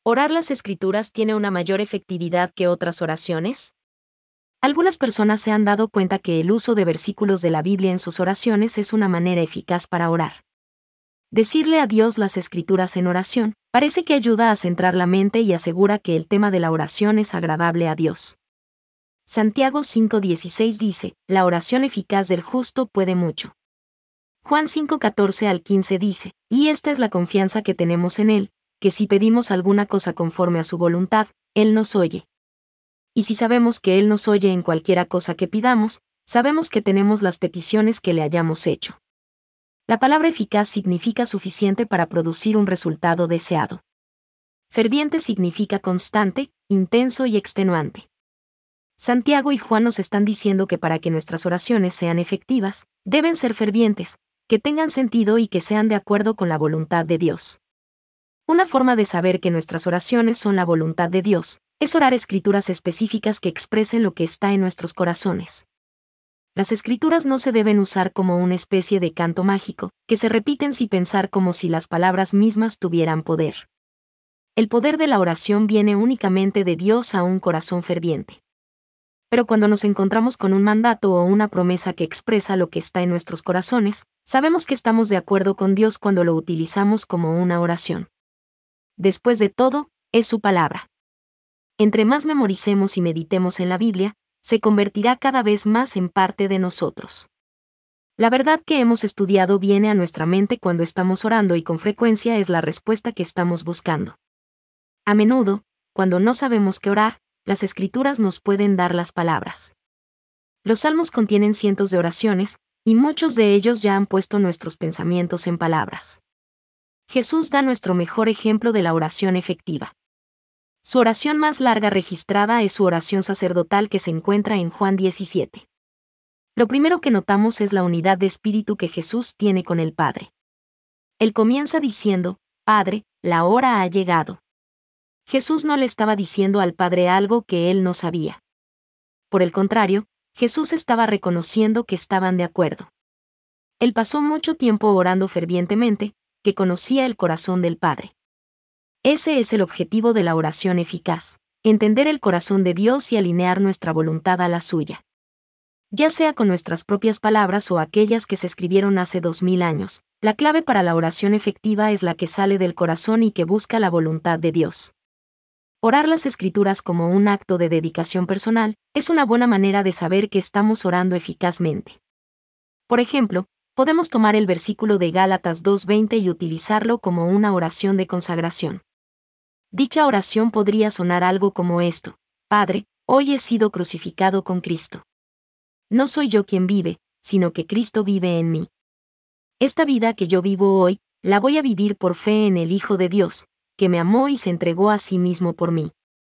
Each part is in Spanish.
¿Orar las Escrituras tiene una mayor efectividad que otras oraciones? Algunas personas se han dado cuenta que el uso de versículos de la Biblia en sus oraciones es una manera eficaz para orar. Decirle a Dios las Escrituras en oración parece que ayuda a centrar la mente y asegura que el tema de la oración es agradable a Dios. Santiago 5:16 dice, la oración eficaz del justo puede mucho. Juan 5:14 al 15 dice, y esta es la confianza que tenemos en Él, que si pedimos alguna cosa conforme a su voluntad, Él nos oye. Y si sabemos que Él nos oye en cualquiera cosa que pidamos, sabemos que tenemos las peticiones que le hayamos hecho. La palabra eficaz significa suficiente para producir un resultado deseado. Ferviente significa constante, intenso y extenuante. Santiago y Juan nos están diciendo que para que nuestras oraciones sean efectivas, deben ser fervientes, que tengan sentido y que sean de acuerdo con la voluntad de Dios. Una forma de saber que nuestras oraciones son la voluntad de Dios es orar escrituras específicas que expresen lo que está en nuestros corazones. Las escrituras no se deben usar como una especie de canto mágico, que se repiten sin pensar como si las palabras mismas tuvieran poder. El poder de la oración viene únicamente de Dios a un corazón ferviente. Pero cuando nos encontramos con un mandato o una promesa que expresa lo que está en nuestros corazones, sabemos que estamos de acuerdo con Dios cuando lo utilizamos como una oración. Después de todo, es su palabra. Entre más memoricemos y meditemos en la Biblia, se convertirá cada vez más en parte de nosotros. La verdad que hemos estudiado viene a nuestra mente cuando estamos orando y con frecuencia es la respuesta que estamos buscando. A menudo, cuando no sabemos qué orar, las Escrituras nos pueden dar las palabras. Los salmos contienen cientos de oraciones, y muchos de ellos ya han puesto nuestros pensamientos en palabras. Jesús da nuestro mejor ejemplo de la oración efectiva. Su oración más larga registrada es su oración sacerdotal que se encuentra en Juan 17. Lo primero que notamos es la unidad de espíritu que Jesús tiene con el Padre. Él comienza diciendo, Padre, la hora ha llegado. Jesús no le estaba diciendo al Padre algo que él no sabía. Por el contrario, Jesús estaba reconociendo que estaban de acuerdo. Él pasó mucho tiempo orando fervientemente, que conocía el corazón del Padre. Ese es el objetivo de la oración eficaz, entender el corazón de Dios y alinear nuestra voluntad a la suya. Ya sea con nuestras propias palabras o aquellas que se escribieron hace 2000 años, la clave para la oración efectiva es la que sale del corazón y que busca la voluntad de Dios. Orar las Escrituras como un acto de dedicación personal es una buena manera de saber que estamos orando eficazmente. Por ejemplo, podemos tomar el versículo de Gálatas 2:20 y utilizarlo como una oración de consagración. Dicha oración podría sonar algo como esto: Padre, hoy he sido crucificado con Cristo. No soy yo quien vive, sino que Cristo vive en mí. Esta vida que yo vivo hoy, la voy a vivir por fe en el Hijo de Dios, que me amó y se entregó a sí mismo por mí.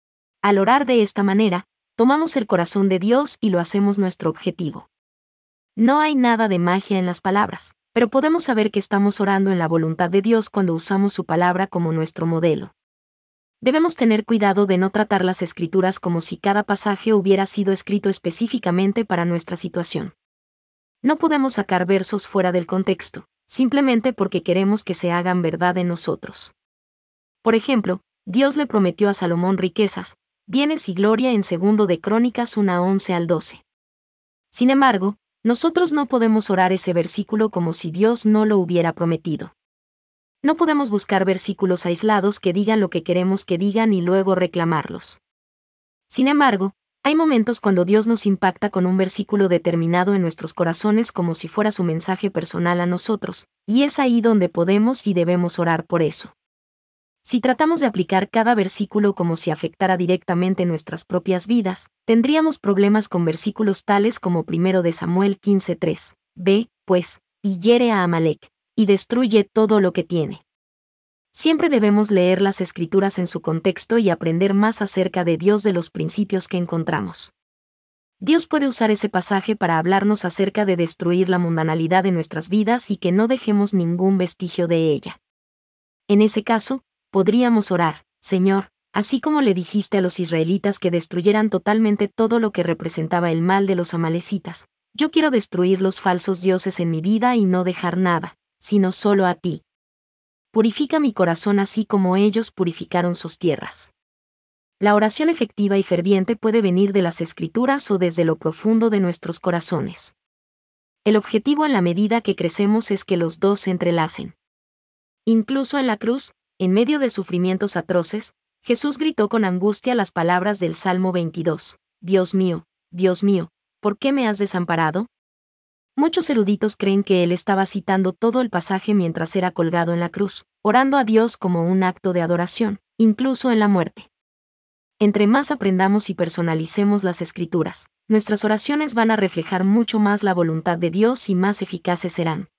Al orar de esta manera, tomamos el corazón de Dios y lo hacemos nuestro objetivo. No hay nada de magia en las palabras, pero podemos saber que estamos orando en la voluntad de Dios cuando usamos su palabra como nuestro modelo. Debemos tener cuidado de no tratar las Escrituras como si cada pasaje hubiera sido escrito específicamente para nuestra situación. No podemos sacar versos fuera del contexto, simplemente porque queremos que se hagan verdad en nosotros. Por ejemplo, Dios le prometió a Salomón riquezas, bienes y gloria en 2 de Crónicas 1:11 al 12. Sin embargo, nosotros no podemos orar ese versículo como si Dios no lo hubiera prometido. No podemos buscar versículos aislados que digan lo que queremos que digan y luego reclamarlos. Sin embargo, hay momentos cuando Dios nos impacta con un versículo determinado en nuestros corazones como si fuera su mensaje personal a nosotros, y es ahí donde podemos y debemos orar por eso. Si tratamos de aplicar cada versículo como si afectara directamente nuestras propias vidas, tendríamos problemas con versículos tales como 1 de Samuel 15:3, ve, pues, y hiere a Amalec, y destruye todo lo que tiene. Siempre debemos leer las Escrituras en su contexto y aprender más acerca de Dios de los principios que encontramos. Dios puede usar ese pasaje para hablarnos acerca de destruir la mundanalidad de nuestras vidas y que no dejemos ningún vestigio de ella. En ese caso, podríamos orar, Señor, así como le dijiste a los israelitas que destruyeran totalmente todo lo que representaba el mal de los amalecitas, yo quiero destruir los falsos dioses en mi vida y no dejar nada, sino solo a ti. Purifica mi corazón así como ellos purificaron sus tierras. La oración efectiva y ferviente puede venir de las Escrituras o desde lo profundo de nuestros corazones. El objetivo en la medida que crecemos es que los dos se entrelacen. Incluso en la cruz, en medio de sufrimientos atroces, Jesús gritó con angustia las palabras del Salmo 22, Dios mío, ¿por qué me has desamparado? Muchos eruditos creen que él estaba citando todo el pasaje mientras era colgado en la cruz, orando a Dios como un acto de adoración, incluso en la muerte. Entre más aprendamos y personalicemos las Escrituras, nuestras oraciones van a reflejar mucho más la voluntad de Dios y más eficaces serán.